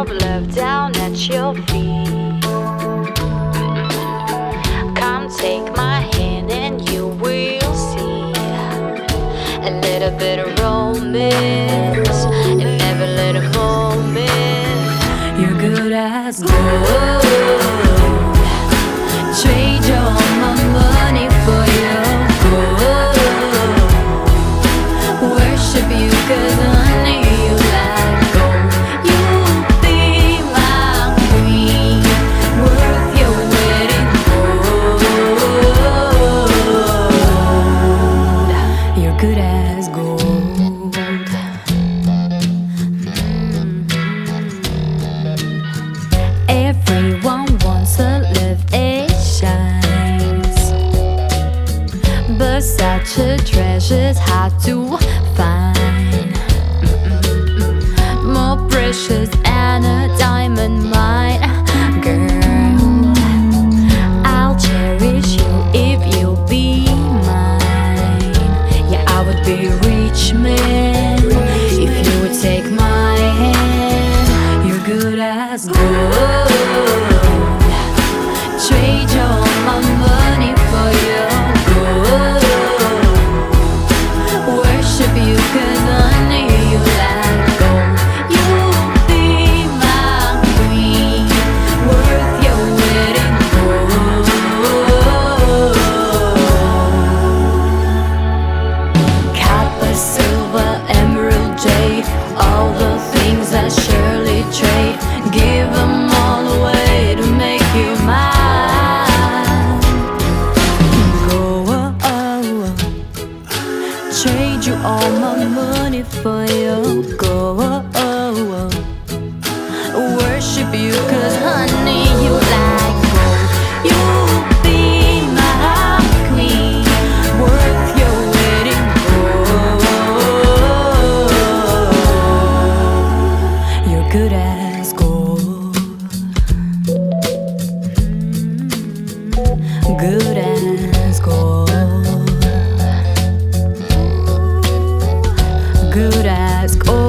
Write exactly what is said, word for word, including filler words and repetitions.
of love down at your feet. Come take my hand and you will see a little bit of romance in every little moment. You're good as gold. Trade all my money for your gold. Worship you 'cause honey you like gold. You'll be my queen, worth your wedding gold. You're good as gold. Everyone wants to live it shines, but such a treasure's hard to find. More precious than a diamond mine. Girl, I'll cherish you if you'll be mine. Yeah, I would be a rich man if you would take my hand. You're good as gold. Trade all my money for your gold. Worship you 'cause honey you like gold. You'll be my queen, worth your wedding gold. Copper, silver, emerald, jade, all the things I surely trade. Give them all away to make you mine. Go, oh, oh. Trade you all my money for your gold. Worship you 'cause honey you like gold. You'll be my queen, worth your wedding gold. You're good as gold. Good as gold. Good as gold.